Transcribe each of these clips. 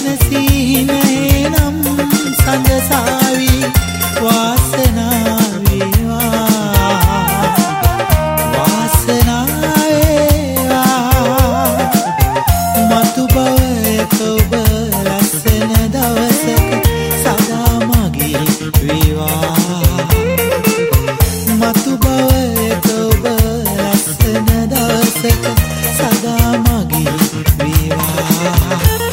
සැනසීනේ නම් සඳසාවි වාසනාව වේවා වාසනාව වේවා මතු බවක ඔබ ලස්සන දවසක සදා මගේ වේවා මතු බවක ඔබ ලස්සන දවසක සදා මගේ වේවා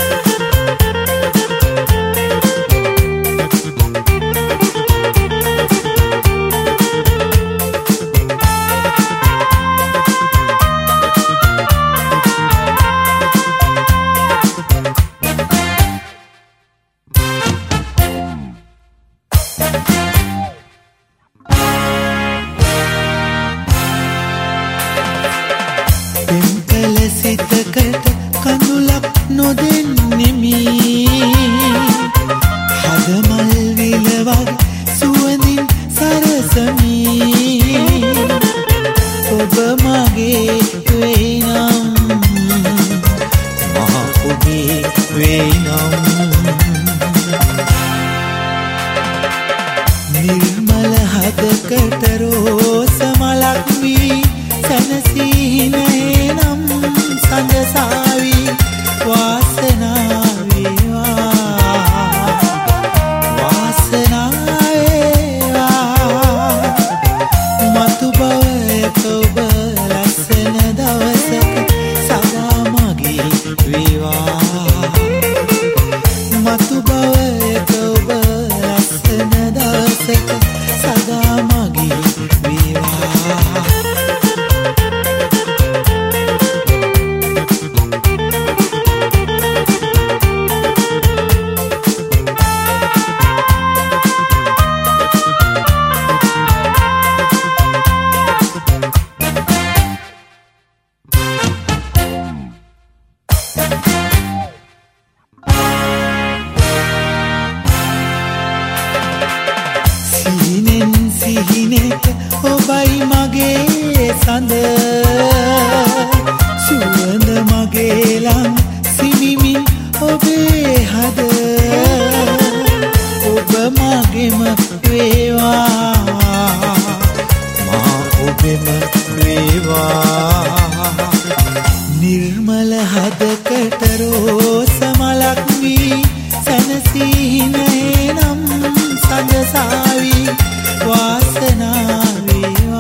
සිතකට කඳුලක් නොදෙන්නෙමි හදමල් විලවග සුවඳින් සරසමි ඔබ මගේ වේනම් මා ඔබේ වේනම් නිර්මල හදකට රෝස මලක් වී සැනසීනේ නම් සඳසාවි වාසනාව වේවා වාසනාව වේවා මතු බවක ඔබ ලස්සන දවසක සදා මගේ වේවා මතු බවක ඔබ ලස්සන දවසක සදා මගේ වේවා සිහිනෙට ඔබයි මගේ සඳ සුවඳ මගේ ළඟ සිනිමින් ඔබේ හද ඔබ මගේම වේවා මා ඔබෙම වේවා නිර්මල හදකට රෝස මලක් වී සැනසීනේ නම් සඳසාවි වාසනාව වේවා